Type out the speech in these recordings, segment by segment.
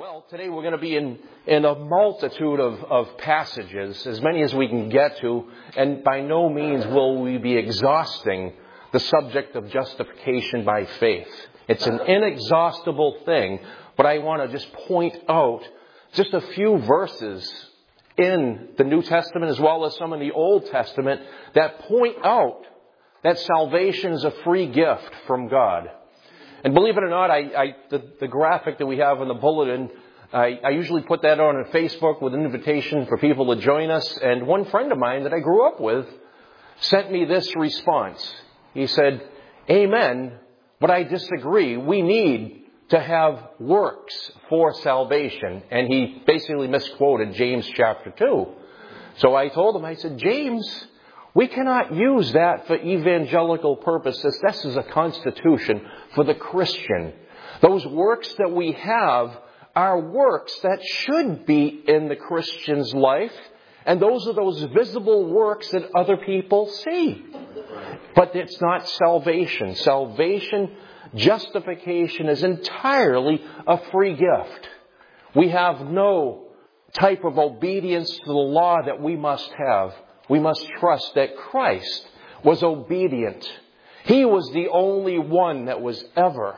Well, today we're going to be in a multitude of passages, as many as we can get to, and by no means will we be exhausting the subject of justification by faith. It's an inexhaustible thing, but I want to just point out just a few verses in the New Testament as well as some in the Old Testament that point out that salvation is a free gift from God. And believe it or not, the graphic that we have in the bulletin, I usually put that on Facebook with an invitation for people to join us. And one friend of mine that I grew up with sent me this response. He said, "Amen, but I disagree. We need to have works for salvation." And he basically misquoted James chapter 2. So I told him, I said, "James, we cannot use that for evangelical purposes. This is a constitution for the Christian. Those works that we have are works that should be in the Christian's life, and those are those visible works that other people see. But it's not salvation. Salvation, justification is entirely a free gift. We have no type of obedience to the law that we must have. We must trust that Christ was obedient. He was the only one that was ever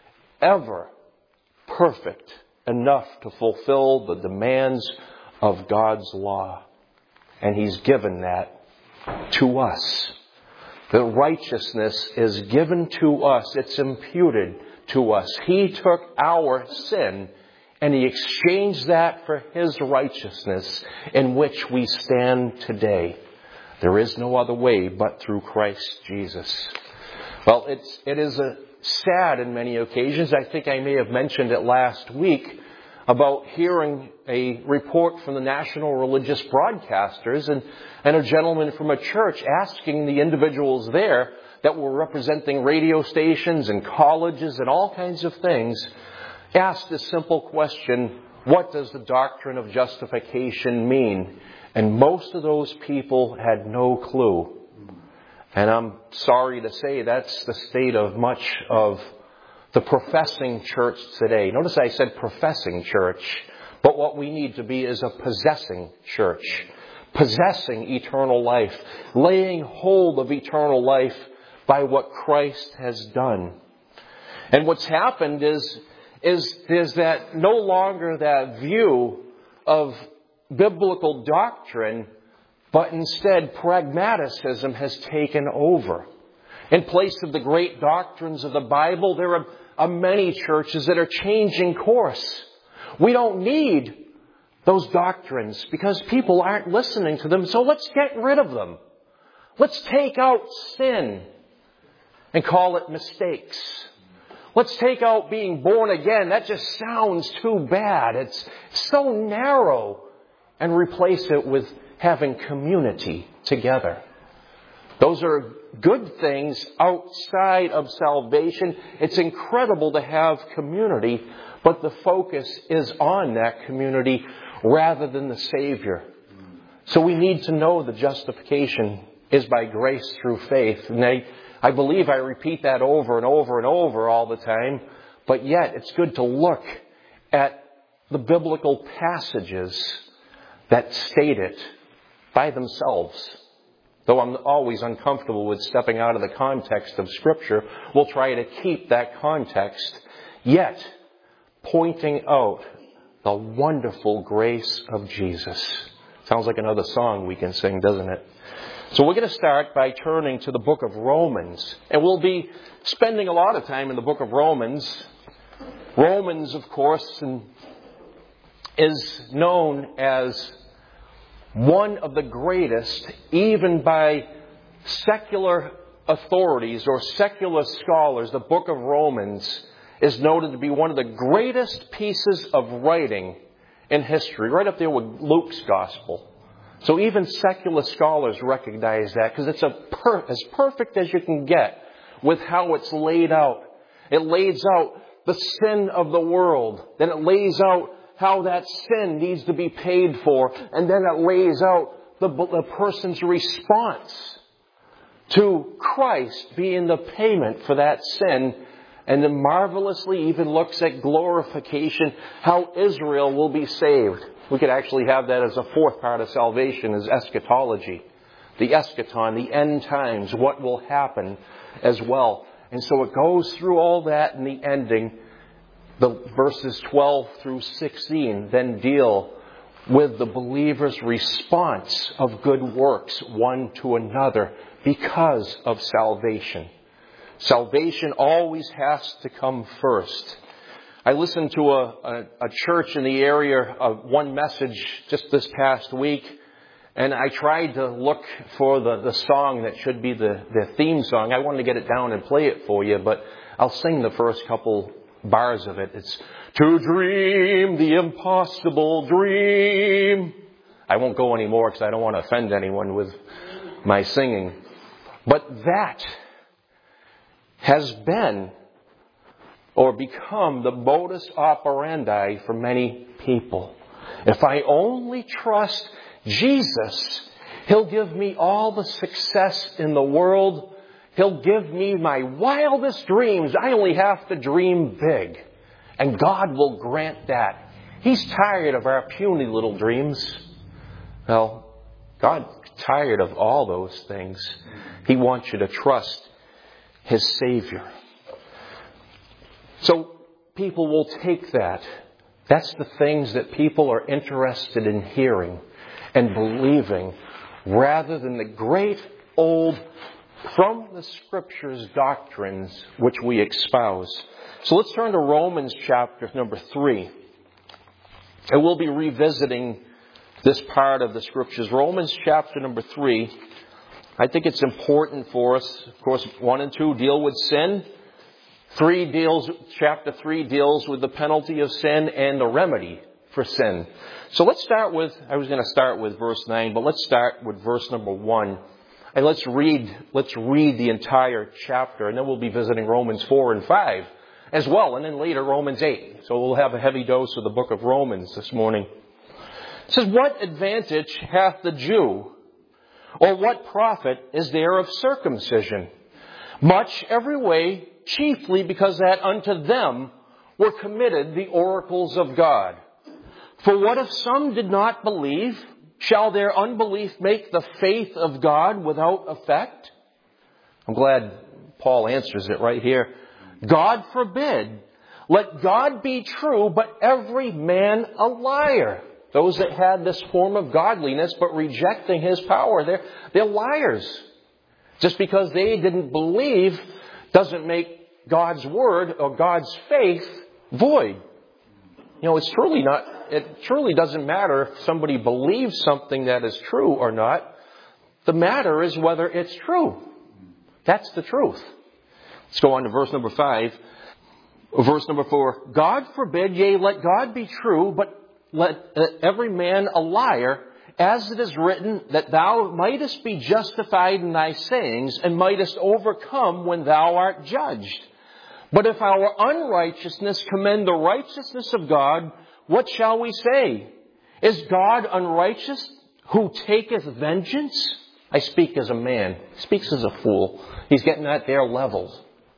perfect enough to fulfill the demands of God's law. And He's given that to us. The righteousness is given to us. It's imputed to us. He took our sin and He exchanged that for His righteousness, in which we stand today. There is no other way but through Christ Jesus. Well, it is sad in many occasions. I think I may have mentioned it last week about hearing a report from the National Religious Broadcasters and a gentleman from a church asking the individuals there that were representing radio stations and colleges and all kinds of things, asked a simple question: what does the doctrine of justification mean? And most of those people had no clue. And I'm sorry to say that's the state of much of the professing church today. Notice I said professing church, but what we need to be is a possessing church. Possessing eternal life. Laying hold of eternal life by what Christ has done. And what's happened is there's that no longer that view of biblical doctrine, but instead pragmaticism has taken over. In place of the great doctrines of the Bible, there are many churches that are changing course. We don't need those doctrines because people aren't listening to them, so let's get rid of them. Let's take out sin and call it mistakes. Let's take out being born again. That just sounds too bad. It's so narrow. And replace it with having community together. Those are good things outside of salvation. It's incredible to have community, but the focus is on that community rather than the Savior. So we need to know the justification is by grace through faith. And I believe I repeat that over and over and over all the time, but yet it's good to look at the biblical passages that state it by themselves. Though I'm always uncomfortable with stepping out of the context of Scripture, we'll try to keep that context, yet pointing out the wonderful grace of Jesus. Sounds like another song we can sing, doesn't it? So we're going to start by turning to the book of Romans. And we'll be spending a lot of time in the book of Romans. Romans, of course, is known as one of the greatest, even by secular authorities or secular scholars. The book of Romans is noted to be one of the greatest pieces of writing in history, right up there with Luke's gospel. So even secular scholars recognize that because it's as perfect as you can get with how it's laid out. It lays out the sin of the world. Then it lays out how that sin needs to be paid for. And then it lays out the person's response to Christ being the payment for that sin. and then marvelously even looks at glorification, how Israel will be saved. We could actually have that as a fourth part of salvation, as eschatology. The eschaton, the end times, what will happen as well. And so it goes through all that in the ending. The verses 12 through 16 then deal with the believer's response of good works one to another because of salvation. Salvation always has to come first. I listened to a church in the area of one message just this past week, and I tried to look for the song that should be the theme song. I wanted to get it down and play it for you, but I'll sing the first couple bars of it. It's to dream the impossible dream. I won't go anymore because I don't want to offend anyone with my singing. But that has been or become the modus operandi for many people. If I only trust Jesus, He'll give me all the success in the world. He'll give me my wildest dreams. I only have to dream big. And God will grant that. He's tired of our puny little dreams. Well, God's tired of all those things. He wants you to trust His Savior. So people will take that. That's the things that people are interested in hearing and believing, rather than the great old from the Scriptures doctrines which we espouse. So let's turn to Romans chapter number 3. And we'll be revisiting this part of the Scriptures. Romans chapter number 3. I think it's important for us. Of course, 1 and 2 deal with sin. Chapter 3 deals with the penalty of sin and the remedy for sin. So let's start with, I was going to start with verse 9, but let's start with verse number 1. And let's read the entire chapter, and then we'll be visiting Romans 4 and 5 as well, and then later Romans 8. So we'll have a heavy dose of the book of Romans this morning. It says, "What advantage hath the Jew, or what profit is there of circumcision? Much every way, chiefly because that unto them were committed the oracles of God. For what if some did not believe? Shall their unbelief make the faith of God without effect?" I'm glad Paul answers it right here. "God forbid. Let God be true, but every man a liar." Those that had this form of godliness but rejecting His power, they're liars. Just because they didn't believe doesn't make God's word or God's faith void. You know, it truly doesn't matter if somebody believes something that is true or not. The matter is whether it's true. That's the truth. Let's go on to verse number 5. Verse number 4. "God forbid, yea, let God be true, but let every man a liar, as it is written, that thou mightest be justified in thy sayings, and mightest overcome when thou art judged. But if our unrighteousness commend the righteousness of God, what shall we say? Is God unrighteous, who taketh vengeance?" I speak as a man. He speaks as a fool. He's getting at their level.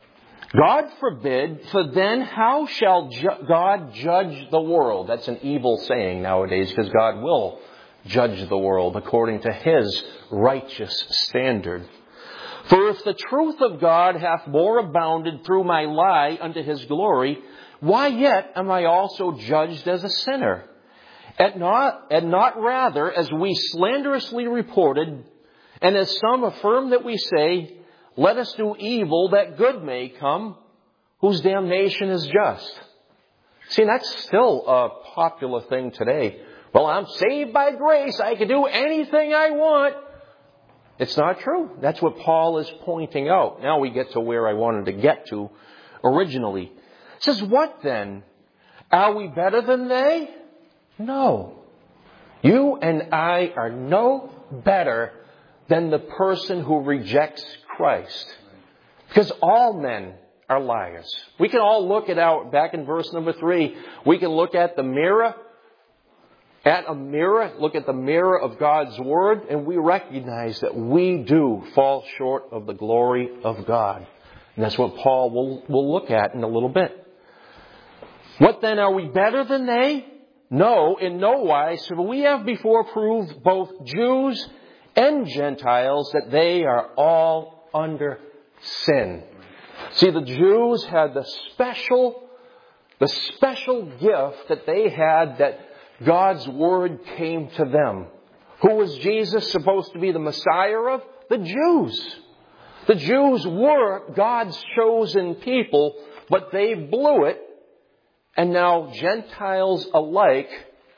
"God forbid, for then how shall God judge the world?" That's an evil saying nowadays, because God will judge the world according to His righteous standard. "For if the truth of God hath more abounded through my lie unto His glory, why yet am I also judged as a sinner? And not rather as we slanderously reported, and as some affirm that we say, let us do evil that good may come, whose damnation is just." See, that's still a popular thing today. Well, I'm saved by grace. I can do anything I want. It's not true. That's what Paul is pointing out. Now we get to where I wanted to get to originally. It says, "What then? Are we better than they? No. You and I are no better than the person who rejects Christ. Because all men are liars." We can all look back in verse number 3, we can look at the mirror, look at the mirror of God's Word, and we recognize that we do fall short of the glory of God. And that's what Paul will look at in a little bit. What then, are we better than they? No, in no wise. For we have before proved both Jews and Gentiles that they are all under sin. See, the Jews had the special gift that they had, that God's Word came to them. Who was Jesus supposed to be the Messiah of? The Jews. The Jews were God's chosen people, but they blew it. And now Gentiles alike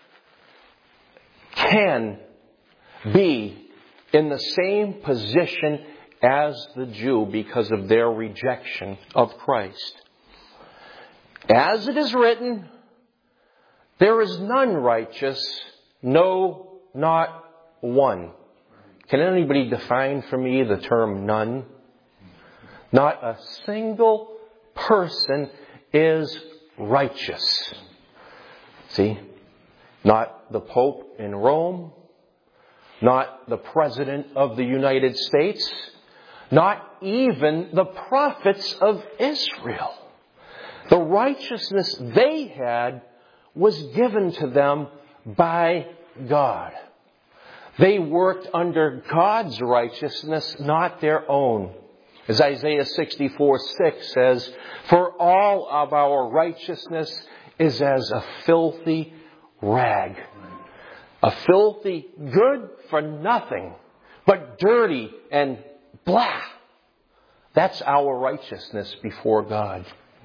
can be in the same position as the Jew because of their rejection of Christ. As it is written, there is none righteous, no, not one. Can anybody define for me the term none? Not a single person is righteous. See? Not the Pope in Rome, not the President of the United States, not even the prophets of Israel. The righteousness they had was given to them by God. They worked under God's righteousness, not their own. As Isaiah 64:6 says, for all of our righteousness is as a filthy rag. A filthy, good for nothing, but dirty and blah. That's our righteousness before God.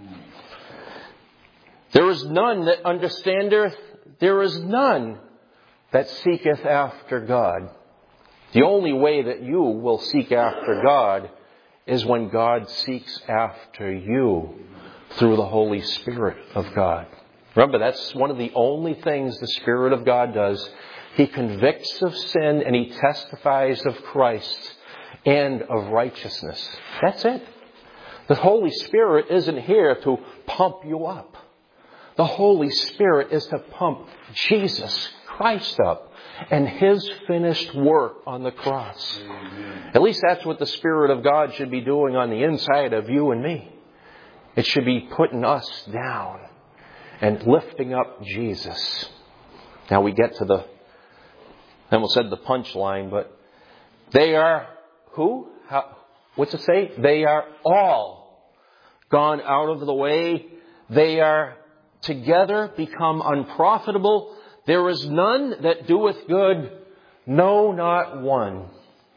There is none that understandeth, there is none that seeketh after God. The only way that you will seek after God is when God seeks after you through the Holy Spirit of God. Remember, that's one of the only things the Spirit of God does. He convicts of sin and He testifies of Christ and of righteousness. That's it. The Holy Spirit isn't here to pump you up. The Holy Spirit is to pump Jesus Christ up and His finished work on the cross. Amen. At least that's what the Spirit of God should be doing on the inside of you and me. It should be putting us down and lifting up Jesus. Now we get to I almost said the punchline, but they are who? What's it say? They are all gone out of the way. They are together become unprofitable. There is none that doeth good, no, not one.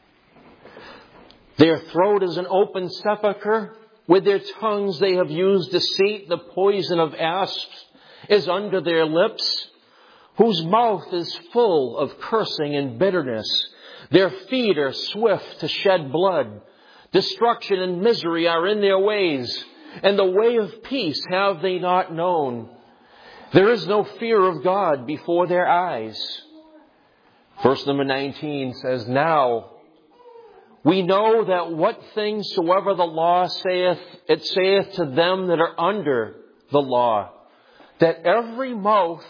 Their throat is an open sepulchre. With their tongues they have used deceit. The poison of asps is under their lips, whose mouth is full of cursing and bitterness. Their feet are swift to shed blood. Destruction and misery are in their ways, and the way of peace have they not known. There is no fear of God before their eyes. Verse number 19 says, now we know that what things soever the law saith, it saith to them that are under the law, that every mouth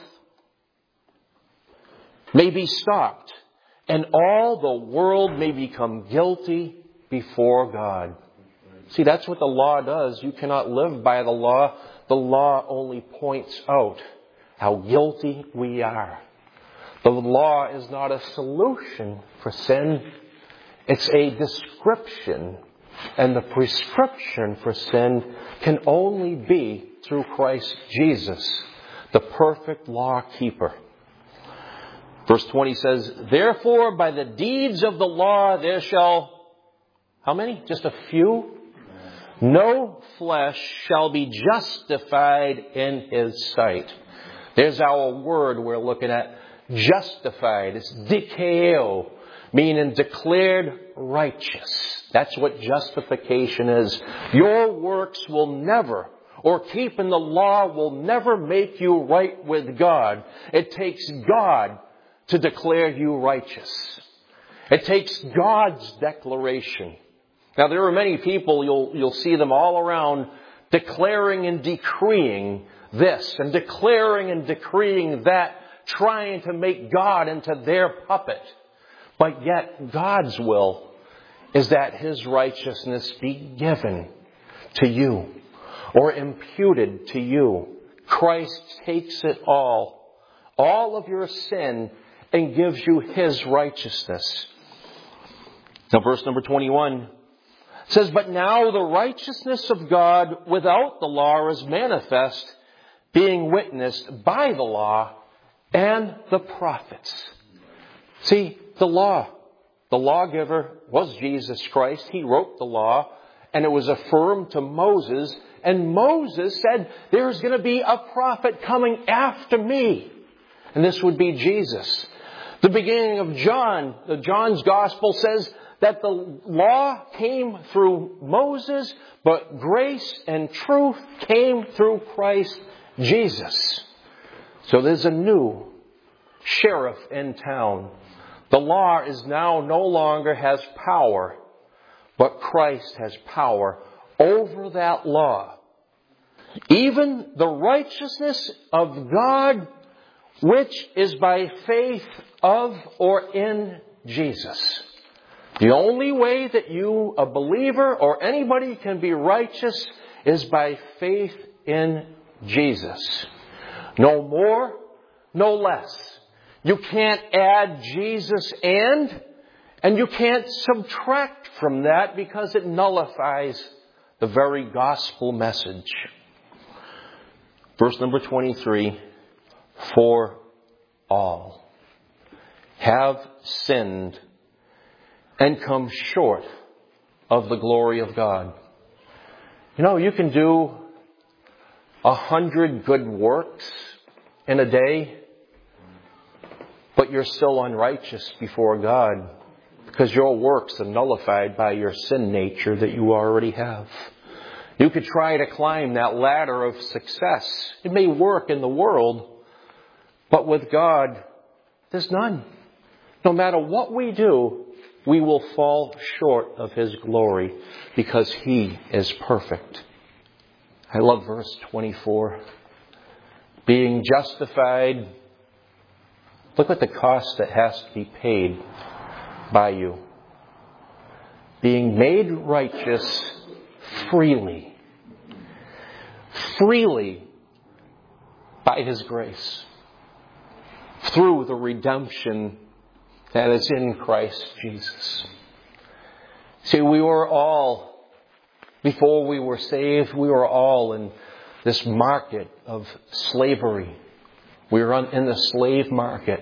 may be stopped, and all the world may become guilty before God. See, that's what the law does. You cannot live by the law. The law only points out how guilty we are. The law is not a solution for sin. It's a description. And the prescription for sin can only be through Christ Jesus, the perfect law keeper. Verse 20 says, therefore by the deeds of the law there shall, how many? Just a few? No flesh shall be justified in His sight. There's our word we're looking at. Justified. It's dikeo, meaning declared righteous. That's what justification is. Your works will never, or keeping the law will never make you right with God. It takes God to declare you righteous. It takes God's declaration. Now there are many people, you'll see them all around, declaring and decreeing this and declaring and decreeing that, trying to make God into their puppet. But yet God's will is that His righteousness be given to you or imputed to you. Christ takes it all of your sin, and gives you His righteousness. Now verse number 21 says, "But now the righteousness of God without the law is manifest, being witnessed by the law and the prophets." See, the lawgiver was Jesus Christ. He wrote the law, and it was affirmed to Moses. And Moses said, there's going to be a prophet coming after me. And this would be Jesus. The beginning of John's Gospel says that the law came through Moses, but grace and truth came through Christ Jesus. So there's a new sheriff in town. The law is now no longer has power, but Christ has power over that law. Even the righteousness of God, which is by faith of or in Jesus. The only way that you, a believer or anybody, can be righteous is by faith in Jesus. No more, no less. You can't add Jesus and you can't subtract from that because it nullifies the very gospel message. Verse number 23, "For all have sinned and come short of the glory of God." You know, you can do 100 good works in a day, but you're still unrighteous before God because your works are nullified by your sin nature that you already have. You could try to climb that ladder of success. It may work in the world, but with God, there's none. No matter what we do, we will fall short of His glory because He is perfect. I love verse 24. Being justified. Look at the cost that has to be paid by you. Being made righteous freely. Freely by His grace. Through the redemption that is in Christ Jesus. See, we were all, before we were saved, we were all in this market of slavery. We were in the slave market.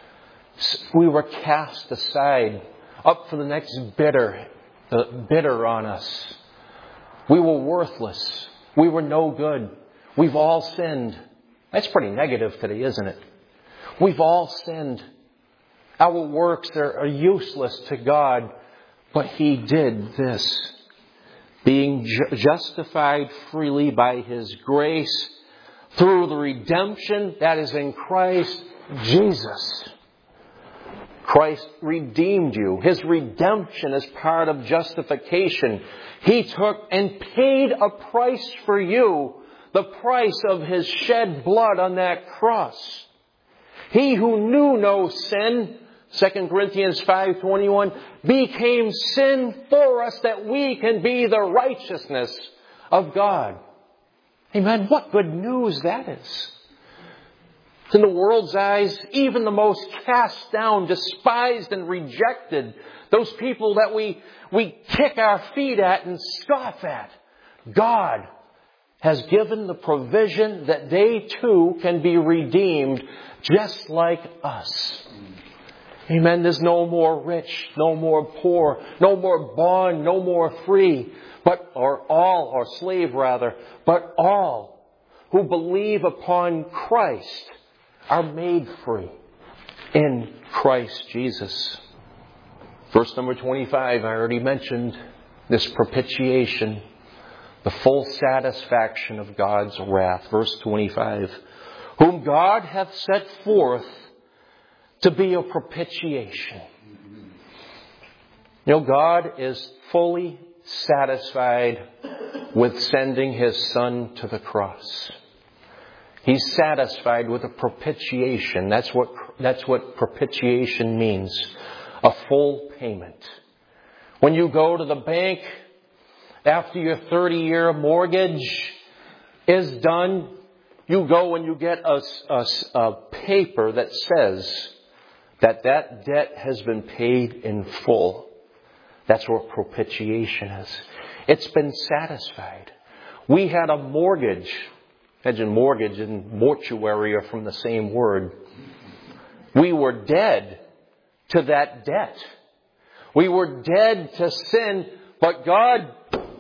We were cast aside, up for the next bidder on us. We were worthless. We were no good. We've all sinned. That's pretty negative today, isn't it? We've all sinned. Our works are useless to God, but He did this. Being justified freely by His grace through the redemption that is in Christ Jesus. Christ redeemed you. His redemption is part of justification. He took and paid a price for you, the price of His shed blood on that cross. He who knew no sin, 2 Corinthians 5:21, became sin for us that we can be the righteousness of God. Amen. What good news that is. In the world's eyes, even the most cast down, despised and rejected, those people that we kick our feet at and scoff at, God has given the provision that they too can be redeemed just like us. Amen. There's no more rich, no more poor, no more bond, no more free, but slave, but all who believe upon Christ are made free in Christ Jesus. Verse number 25, I already mentioned this propitiation, the full satisfaction of God's wrath. Verse 25, whom God hath set forth to be a propitiation. You know, God is fully satisfied with sending His Son to the cross. He's satisfied with a propitiation. That's what propitiation means. A full payment. When you go to the bank After your 30-year mortgage is done, you go and you get a paper that says that debt has been paid in full. That's what propitiation is. It's been satisfied. We had a mortgage. Imagine mortgage and mortuary are from the same word. We were dead to that debt. We were dead to sin, but God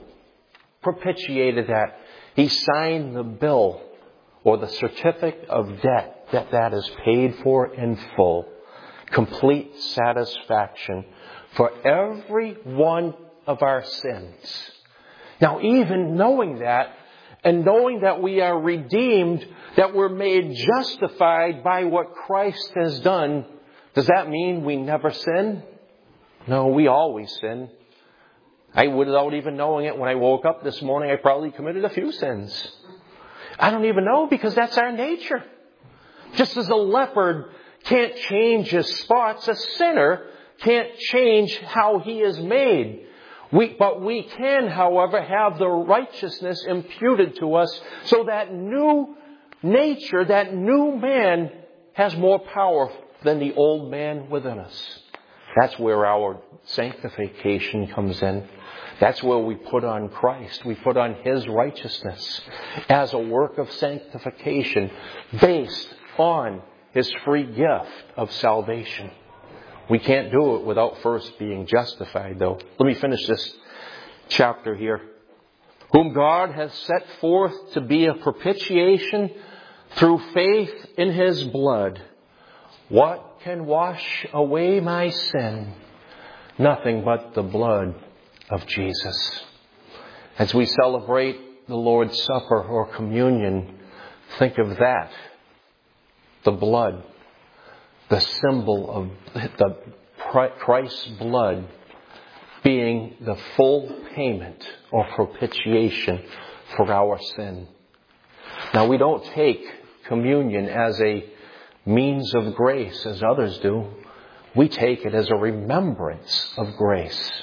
propitiated that. He signed the bill or the certificate of debt that is paid for in full. Complete satisfaction for every one of our sins. Now, even knowing that, and knowing that we are redeemed, that we're made justified by what Christ has done, does that mean we never sin? No, we always sin. Without even knowing it, when I woke up this morning, I probably committed a few sins. I don't even know, because that's our nature. Just as a leopard can't change his spots, a sinner can't change how he is made. But we can, however, have the righteousness imputed to us, so that new nature, that new man, has more power than the old man within us. That's where our sanctification comes in. That's where we put on Christ. We put on His righteousness as a work of sanctification based on His free gift of salvation. We can't do it without first being justified, though. Let me finish this chapter here. Whom God has set forth to be a propitiation through faith in His blood. What can wash away my sin? Nothing but the blood of Jesus. As we celebrate the Lord's Supper or communion, think of that. The blood. The symbol of Christ's blood being the full payment or propitiation for our sin. Now, we don't take communion as a means of grace as others do. We take it as a remembrance of grace.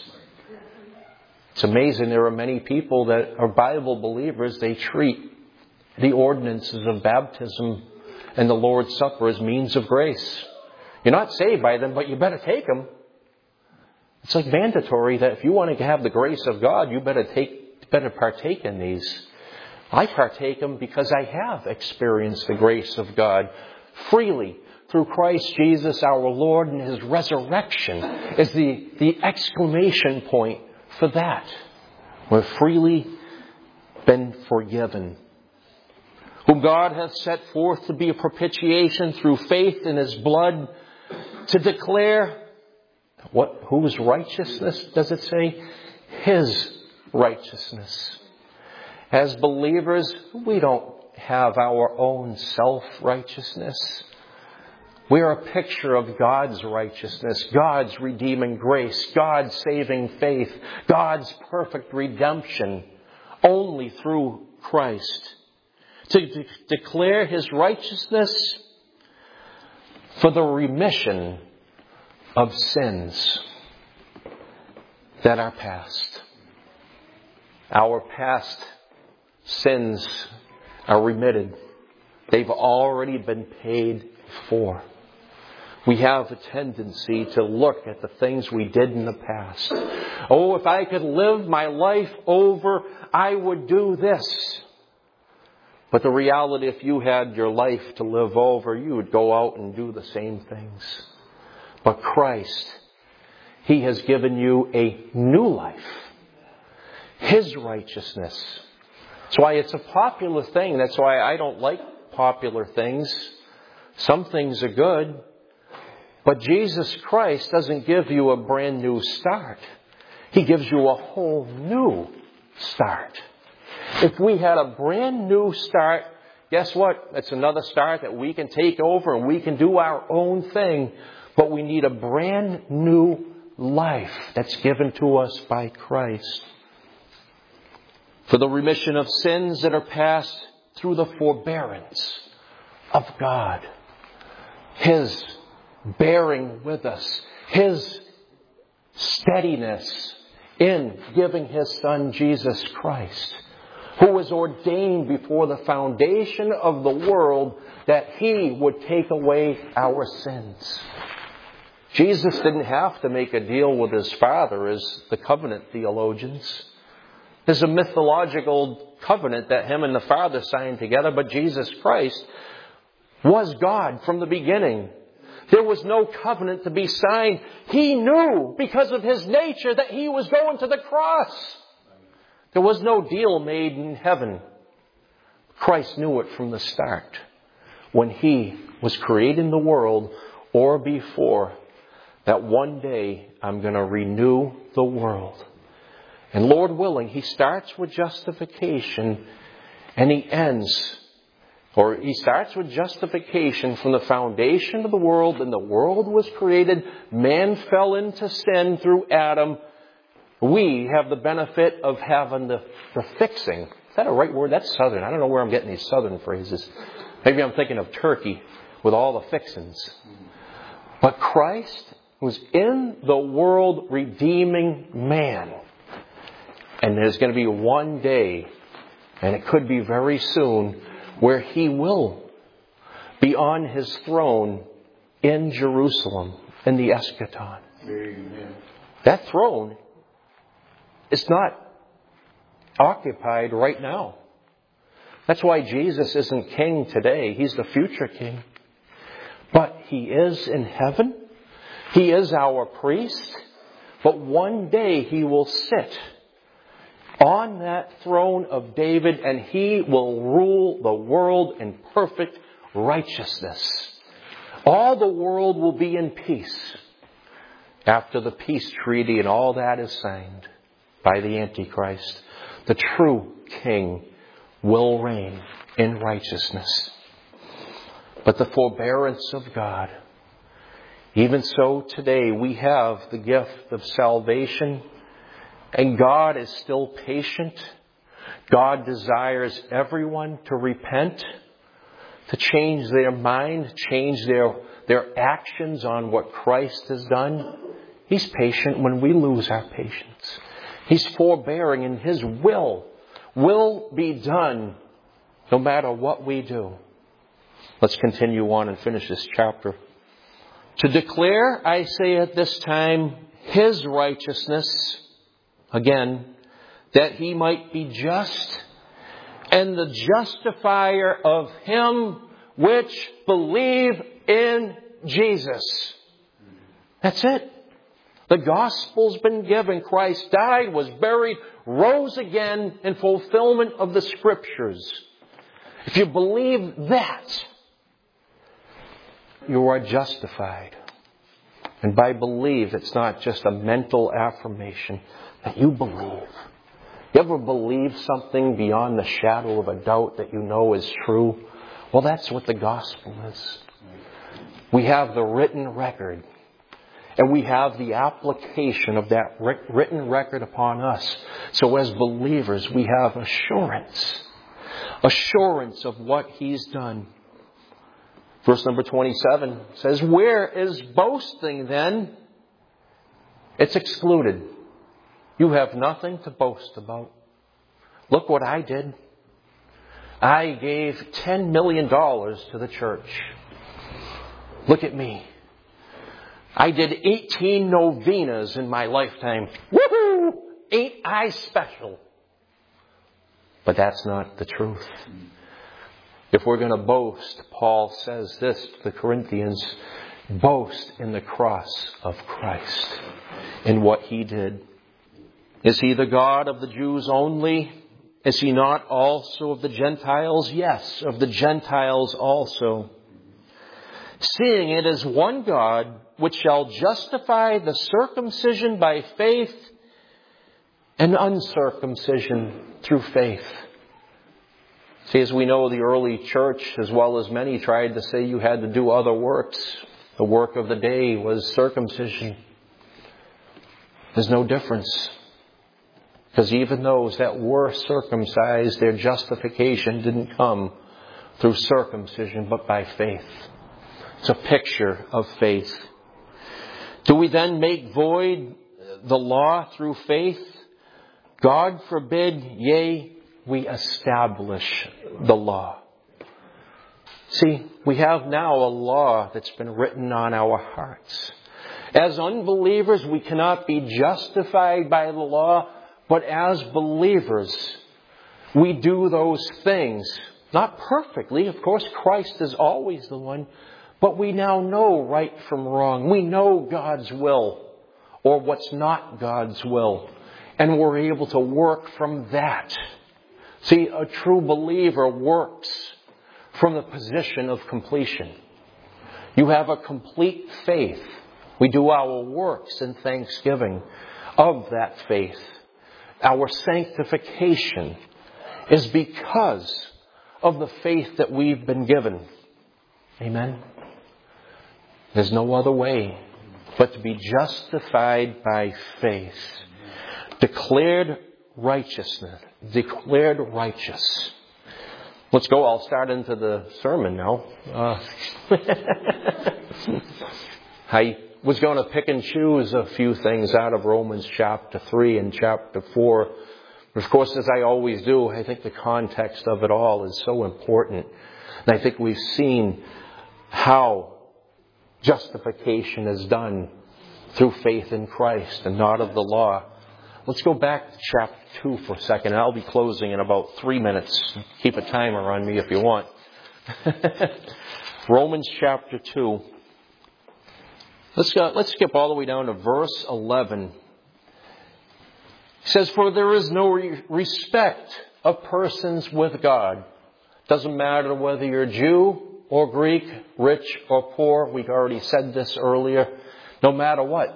It's amazing, there are many people that are Bible believers, they treat the ordinances of baptism and the Lord's Supper as means of grace. You're not saved by them, but you better take them. It's like mandatory that if you want to have the grace of God, you better partake in these. I partake them because I have experienced the grace of God freely through Christ Jesus our Lord, and His resurrection is the exclamation point for that. We've freely been forgiven. Whom God hath set forth to be a propitiation through faith in His blood, to declare whose righteousness does it say? His righteousness. As believers, we don't have our own self-righteousness. We are a picture of God's righteousness, God's redeeming grace, God's saving faith, God's perfect redemption, only through Christ. To declare His righteousness for the remission of sins that are past. Our past sins are remitted. They've already been paid for. We have a tendency to look at the things we did in the past. Oh, if I could live my life over, I would do this. But the reality, if you had your life to live over, you would go out and do the same things. But Christ, He has given you a new life. His righteousness. That's why it's a popular thing. That's why I don't like popular things. Some things are good. But Jesus Christ doesn't give you a brand new start. He gives you a whole new start. If we had a brand new start, guess what? It's another start that we can take over and we can do our own thing. But we need a brand new life that's given to us by Christ. For the remission of sins that are past through the forbearance of God. His bearing with us. His steadiness in giving His Son, Jesus Christ, who was ordained before the foundation of the world that He would take away our sins. Jesus didn't have to make a deal with His Father, as the covenant theologians. There's a mythological covenant that Him and the Father signed together, but Jesus Christ was God from the beginning. There was no covenant to be signed. He knew, because of His nature, that He was going to the cross. There was no deal made in heaven. Christ knew it from the start, when He was creating the world, or before, that one day I'm going to renew the world. And Lord willing, He starts with justification and He starts with justification from the foundation of the world. And the world was created. Man fell into sin through Adam. We have the benefit of having the fixing. Is that a right word? That's Southern. I don't know where I'm getting these Southern phrases. Maybe I'm thinking of turkey with all the fixings. But Christ was in the world redeeming man. And there's going to be one day, and it could be very soon, where He will be on His throne in Jerusalem, in the eschaton. Amen. That throne is not occupied right now. That's why Jesus isn't king today. He's the future king. But He is in heaven. He is our priest. But one day He will sit on that throne of David, and He will rule the world in perfect righteousness. All the world will be in peace after the peace treaty and all that is signed by the Antichrist. The true King will reign in righteousness. But the forbearance of God, even so today we have the gift of salvation. And God is still patient. God desires everyone to repent, to change their mind, change their actions on what Christ has done. He's patient when we lose our patience. He's forbearing, and His will be done no matter what we do. Let's continue on and finish this chapter. To declare, I say at this time, His righteousness, again, that He might be just and the justifier of him which believe in Jesus. That's it. The gospel's been given. Christ died, was buried, rose again in fulfillment of the Scriptures. If you believe that, you are justified. And by believe, it's not just a mental affirmation that you believe. You ever believe something beyond the shadow of a doubt that you know is true? Well, that's what the gospel is. We have the written record. And we have the application of that written record upon us. So as believers, we have assurance. Assurance of what He's done. Verse number 27 says, where is boasting then? It's excluded. You have nothing to boast about. Look what I did. I gave $10 million to the church. Look at me. I did 18 novenas in my lifetime. Woohoo! Ain't I special? But that's not the truth. If we're going to boast, Paul says this to the Corinthians, boast in the cross of Christ, in what He did. Is He the God of the Jews only? Is He not also of the Gentiles? Yes, of the Gentiles also. Seeing it is one God, which shall justify the circumcision by faith and uncircumcision through faith. See, as we know, the early church, as well as many, tried to say you had to do other works. The work of the day was circumcision. There's no difference. Because even those that were circumcised, their justification didn't come through circumcision, but by faith. It's a picture of faith. Do we then make void the law through faith? God forbid, yea, we establish the law. See, we have now a law that's been written on our hearts. As unbelievers, we cannot be justified by the law, but as believers, we do those things. Not perfectly, of course, Christ is always the one, but we now know right from wrong. We know God's will or what's not God's will, and we're able to work from that. See, a true believer works from the position of completion. You have a complete faith. We do our works in thanksgiving of that faith. Our sanctification is because of the faith that we've been given. Amen? There's no other way but to be justified by faith. Declared righteousness. Declared righteous. Let's go. I'll start into the sermon now. I was going to pick and choose a few things out of Romans chapter 3 and chapter 4. But of course, as I always do, I think the context of it all is so important. And I think we've seen how justification is done through faith in Christ and not of the law. Let's go back to chapter 2 for a second. I'll be closing in about 3 minutes. Keep a timer on me if you want. Romans chapter 2. Let's skip all the way down to verse 11. It says, "For there is no respect of persons with God." Doesn't matter whether you're Jew or Greek, rich or poor. We've already said this earlier. No matter what.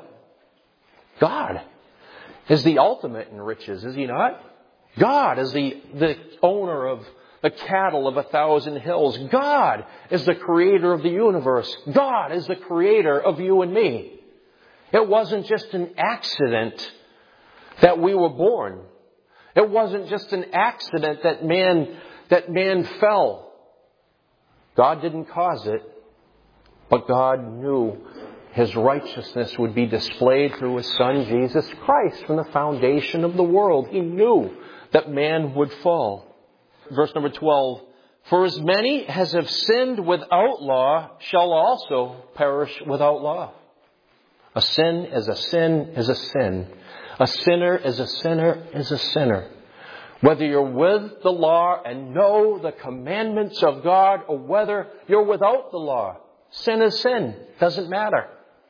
God is the ultimate in riches, is He not? God is the owner of the cattle of 1,000 hills. God is the creator of the universe. God is the creator of you and me. It wasn't just an accident that we were born. It wasn't just an accident that man fell. God didn't cause it, but God knew His righteousness would be displayed through His Son, Jesus Christ, from the foundation of the world. He knew that man would fall. Verse number 12, "For as many as have sinned without law shall also perish without law." A sin is a sin is a sin. A sinner is a sinner is a sinner. Whether you're with the law and know the commandments of God, or whether you're without the law, sin is sin. Doesn't matter.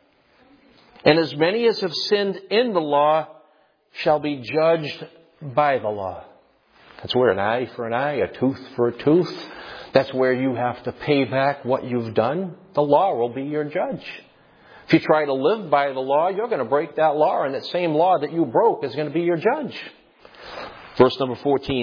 "And as many as have sinned in the law shall be judged by the law." That's where an eye for an eye, a tooth for a tooth. That's where you have to pay back what you've done. The law will be your judge. If you try to live by the law, you're going to break that law, and that same law that you broke is going to be your judge. Verse number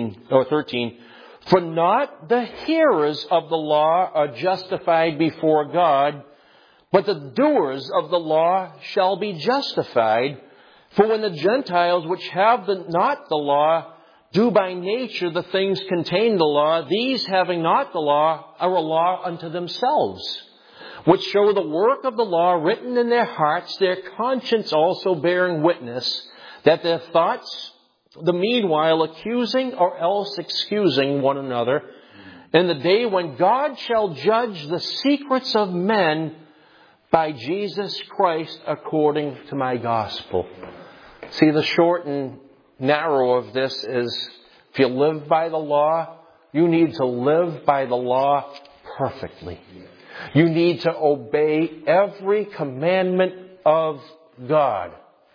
13. "For not the hearers of the law are justified before God, but the doers of the law shall be justified. For when the Gentiles which have not the law do by nature the things contained in the law, these having not the law are a law unto themselves, which show the work of the law written in their hearts, their conscience also bearing witness, that their thoughts, the meanwhile accusing or else excusing one another, in the day when God shall judge the secrets of men by Jesus Christ according to my gospel." See, the short and narrow of this is, if you live by the law, you need to live by the law perfectly. You need to obey every commandment of God.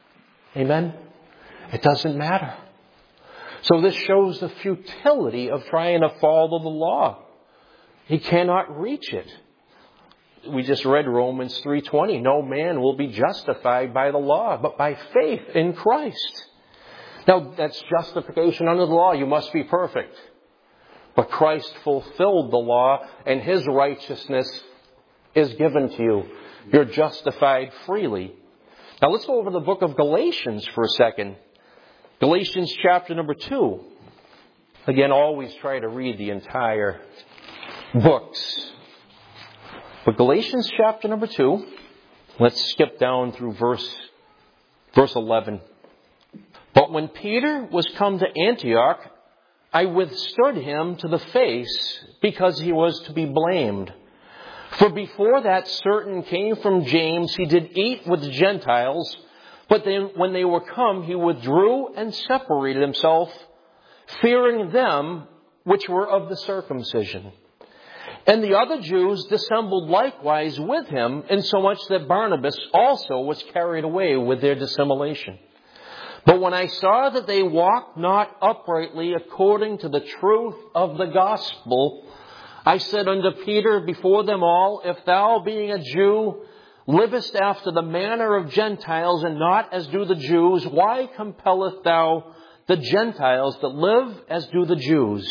Amen? It doesn't matter. So this shows the futility of trying to follow the law. You cannot reach it. We just read Romans 3:20. "No man will be justified by the law, but by faith in Christ." Now, that's justification under the law. You must be perfect. But Christ fulfilled the law, and His righteousness is given to you. You're justified freely. Now, let's go over the book of Galatians for a second. Galatians chapter number 2. Again, always try to read the entire books. But Galatians chapter number 2, let's skip down through verse 11. But when Peter was come to Antioch, I withstood him to the face, because he was to be blamed. For before that certain came from James, he did eat with the Gentiles, but then when they were come, he withdrew and separated himself, fearing them which were of the circumcision. And the other Jews dissembled likewise with him, insomuch that Barnabas also was carried away with their dissimulation. But when I saw that they walked not uprightly according to the truth of the gospel, I said unto Peter before them all, if thou, being a Jew, livest after the manner of Gentiles, and not as do the Jews, why compellest thou the Gentiles that live as do the Jews?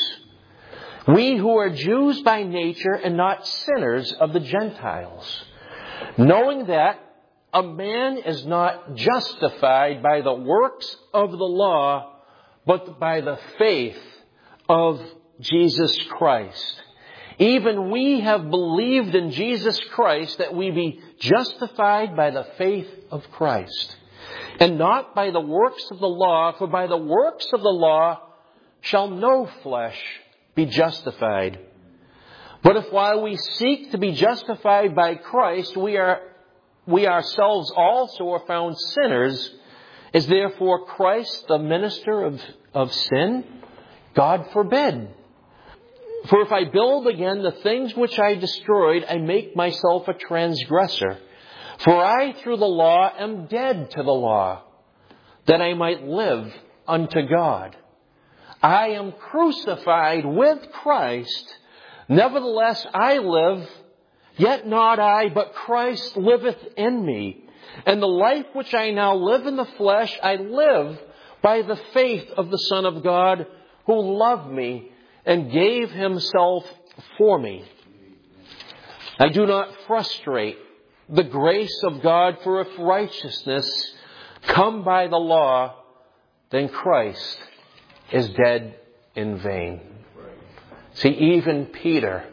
We who are Jews by nature and not sinners of the Gentiles, knowing that a man is not justified by the works of the law, but by the faith of Jesus Christ. Even we have believed in Jesus Christ, that we be justified by the faith of Christ, and not by the works of the law, for by the works of the law shall no flesh be justified. But if while we seek to be justified by Christ, we ourselves also are found sinners, is therefore Christ the minister of sin? God forbid. For if I build again the things which I destroyed, I make myself a transgressor. For I through the law am dead to the law, that I might live unto God. I am crucified with Christ. Nevertheless I live, yet not I, but Christ liveth in me. And the life which I now live in the flesh, I live by the faith of the Son of God, who loved me and gave himself for me. I do not frustrate the grace of God, for if righteousness come by the law, then Christ is dead in vain. See, even Peter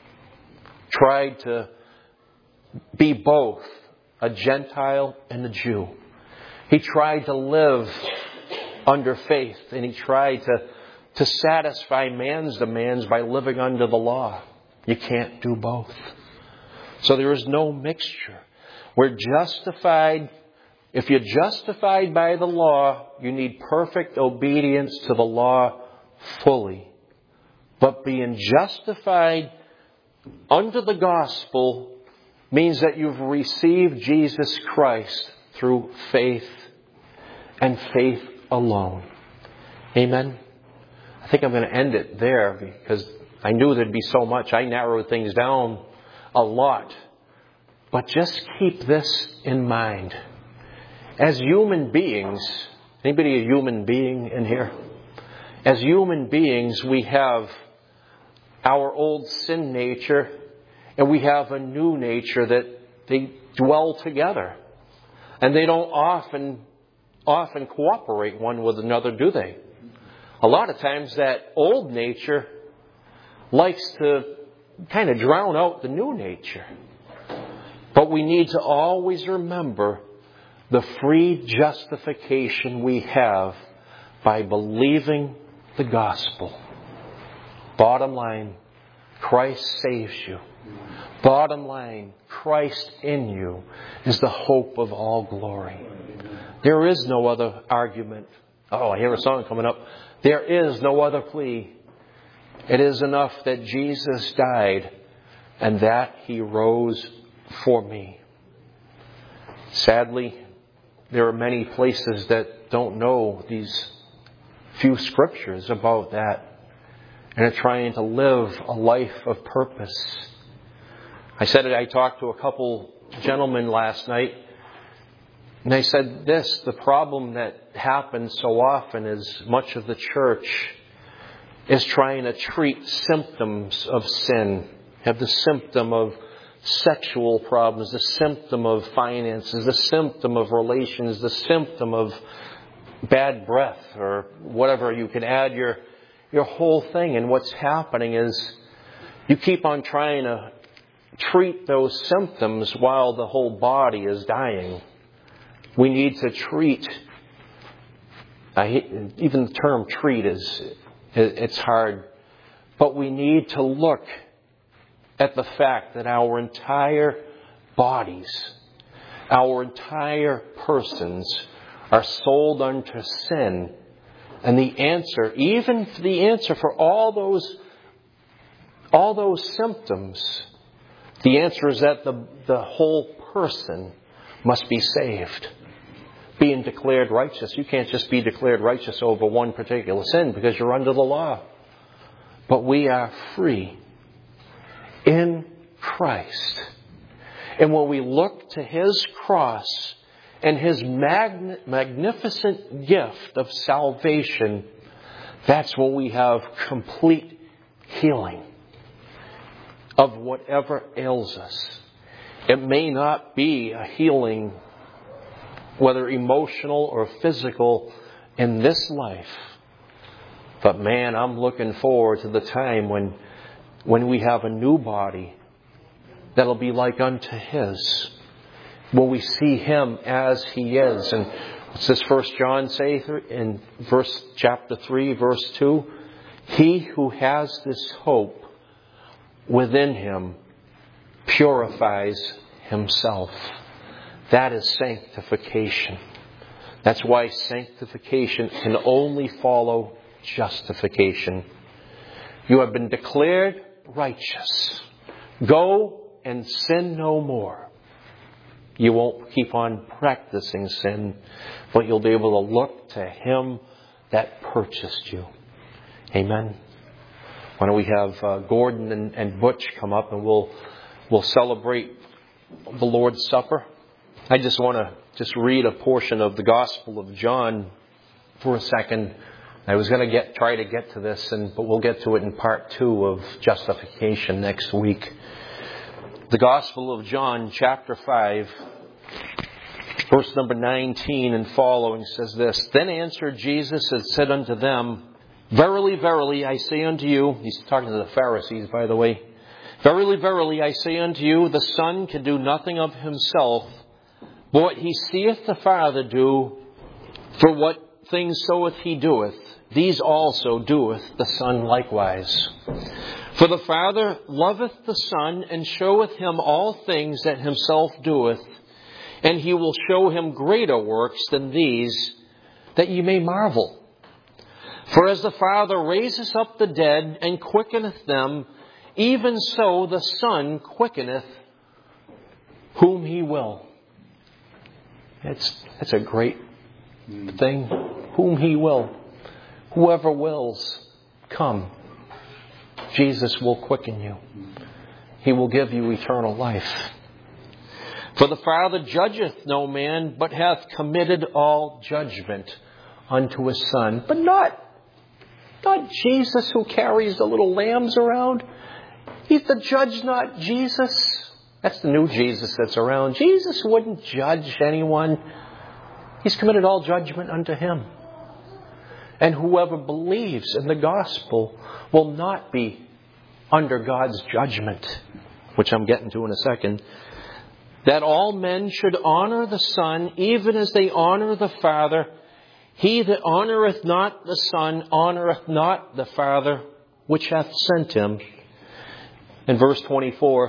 tried to be both a Gentile and a Jew. He tried to live under faith, and he tried to satisfy man's demands by living under the law. You can't do both. So there is no mixture. We're justified. If you're justified by the law, you need perfect obedience to the law fully. But being justified under the gospel means that you've received Jesus Christ through faith and faith alone. Amen. I think I'm going to end it there, because I knew there'd be so much. I narrowed things down a lot. But just keep this in mind. As human beings, anybody a human being in here? As human beings, we have our old sin nature, and we have a new nature that they dwell together. And they don't often cooperate one with another, do they? A lot of times that old nature likes to kind of drown out the new nature. But we need to always remember the free justification we have by believing the gospel. Bottom line, Christ saves you. Bottom line, Christ in you is the hope of all glory. There is no other argument. Oh, I hear a song coming up. There is no other plea. It is enough that Jesus died and that He rose for me. Sadly, there are many places that don't know these few scriptures about that and are trying to live a life of purpose. I talked to a couple gentlemen last night, and I said this: the problem that happens so often is much of the church is trying to treat symptoms of sin. Have the symptom of sexual problems, the symptom of finances, the symptom of relations, the symptom of bad breath, or whatever. You can add your whole thing. And what's happening is you keep on trying to treat those symptoms while the whole body is dying. We need to treat Even the term treat it's hard. But we need to look at the fact that our entire bodies, our entire persons are sold unto sin. And the answer for all those symptoms, the answer is that the whole person must be saved. Being declared righteous. You can't just be declared righteous over one particular sin because you're under the law. But we are free in Christ. And when we look to His cross and His magnificent gift of salvation, that's when we have complete healing of whatever ails us. It may not be a healing, whether emotional or physical, in this life. But man, I'm looking forward to the time when we have a new body that'll be like unto His. When we see Him as He is. And what's this 1 John say in chapter 3, verse 2? He who has this hope within him purifies himself. That is sanctification. That's why sanctification can only follow justification. You have been declared righteous. Go and sin no more. You won't keep on practicing sin, but you'll be able to look to Him that purchased you. Amen. Why don't we have Gordon and Butch come up and we'll celebrate the Lord's Supper. I just want to read a portion of the Gospel of John for a second. I was going to try to get to this, but we'll get to it in part 2 of justification next week. The Gospel of John, chapter 5, verse number 19 and following says this: Then answered Jesus and said unto them, Verily, verily, I say unto you, he's talking to the Pharisees, by the way. Verily, verily, I say unto you, the Son can do nothing of himself, but what he seeth the Father do, for what things soeth he doeth, these also doeth the Son likewise. For the Father loveth the Son, and showeth him all things that himself doeth, and he will show him greater works than these, that ye may marvel. For as the Father raiseth up the dead and quickeneth them, even so the Son quickeneth whom He will. That's a great thing. Whom He will. Whoever wills, come. Jesus will quicken you. He will give you eternal life. For the Father judgeth no man, but hath committed all judgment unto His Son. But not Jesus who carries the little lambs around. He's the judge, not Jesus. That's the new Jesus that's around. Jesus wouldn't judge anyone. He's committed all judgment unto Him. And whoever believes in the gospel will not be under God's judgment, which I'm getting to in a second. That all men should honor the Son, even as they honor the Father. He that honoureth not the Son honoureth not the Father which hath sent Him. In verse 24,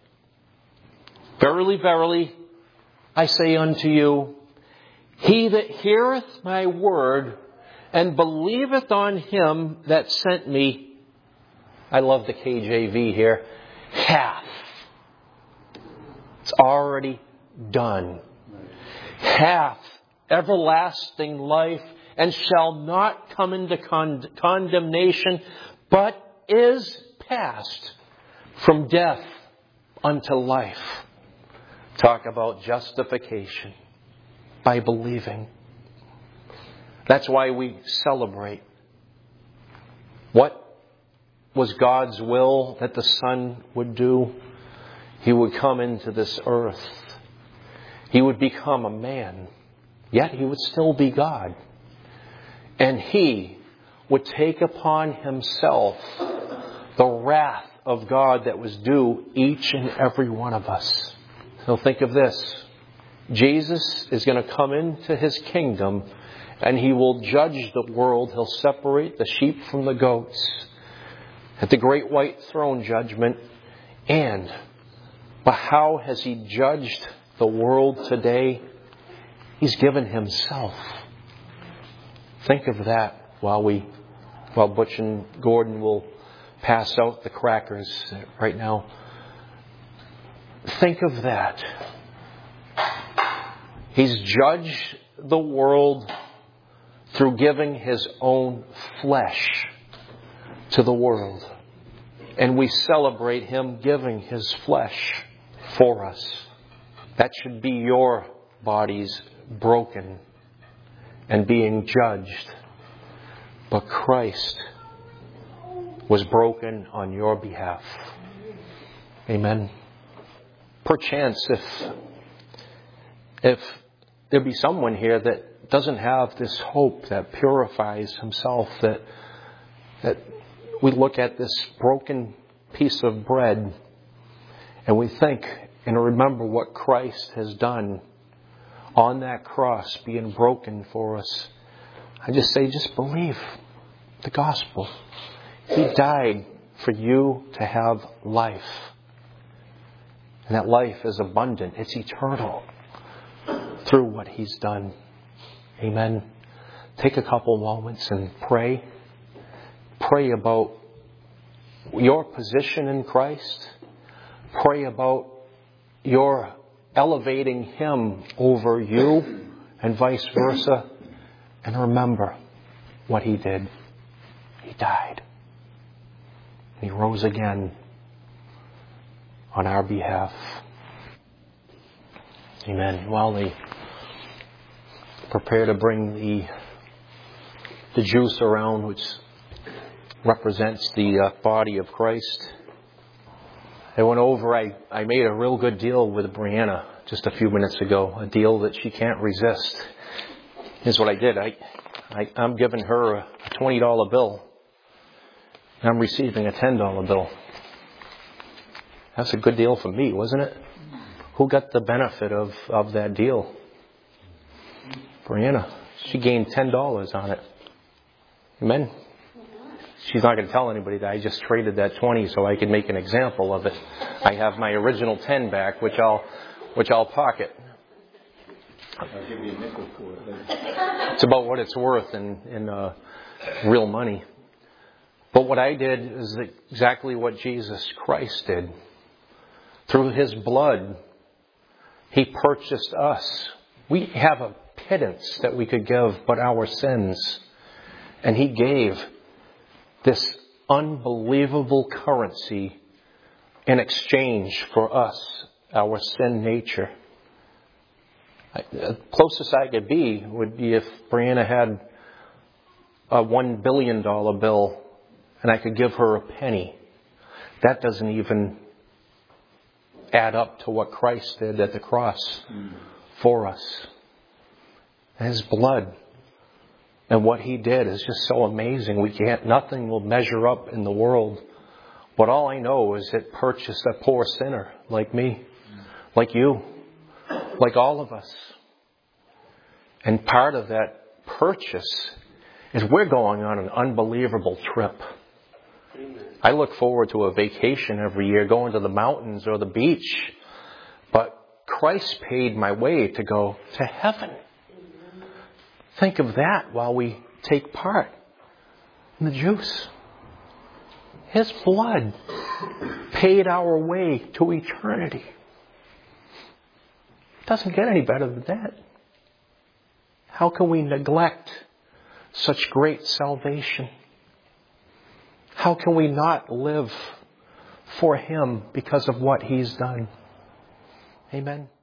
Verily, verily, I say unto you, he that heareth my word and believeth on Him that sent me, I love the KJV here, hath. It's already done. Hath everlasting life, and shall not come into condemnation, but is passed from death unto life. Talk about justification by believing. That's why we celebrate. What was God's will that the Son would do? He would come into this earth. He would become a man. Yet He would still be God. And He would take upon Himself the wrath of God that was due each and every one of us. So think of this. Jesus is going to come into His kingdom and He will judge the world. He'll separate the sheep from the goats at the great white throne judgment. But how has He judged the world today? He's given Himself. Think of that while Butch and Gordon will pass out the crackers right now. Think of that. He's judged the world through giving His own flesh to the world. And we celebrate Him giving His flesh for us. That should be your bodies broken and being judged. But Christ was broken on your behalf. Amen. Perchance if there be someone here that doesn't have this hope that purifies himself, that we look at this broken piece of bread and we think and remember what Christ has done on that cross, being broken for us. I just say, just believe the gospel. He died for you to have life. And that life is abundant. It's eternal through what He's done. Amen. Take a couple moments and pray. Pray about your position in Christ. Pray about your elevating Him over you and vice versa. And remember what He did. He died. He rose again on our behalf. Amen. While they prepare to bring the juice around, which represents the body of Christ, I went over, I made a real good deal with Brianna just a few minutes ago, a deal that she can't resist. Here's what I did. I'm giving her a $20 bill. And I'm receiving a $10 bill. That's a good deal for me, wasn't it? Who got the benefit of that deal? Brianna. She gained $10 on it. Amen? She's not going to tell anybody that I just traded that 20 so I could make an example of it. I have my original 10 back, which I'll pocket. I'll give you a nickel for it later. It's about what it's worth in real money. But what I did is exactly what Jesus Christ did. Through His blood, He purchased us. We have a pittance that we could give but our sins. And He gave this unbelievable currency in exchange for us, our sin nature. The closest I could be would be if Brianna had a $1 billion bill and I could give her a penny. That doesn't even add up to what Christ did at the cross for us. His blood and what He did is just so amazing. Nothing will measure up in the world. But all I know is it purchased a poor sinner like me, like you, like all of us. And part of that purchase is we're going on an unbelievable trip. I look forward to a vacation every year, going to the mountains or the beach. But Christ paid my way to go to heaven. Think of that while we take part in the juice. His blood paid our way to eternity. It doesn't get any better than that. How can we neglect such great salvation? How can we not live for Him because of what He's done? Amen.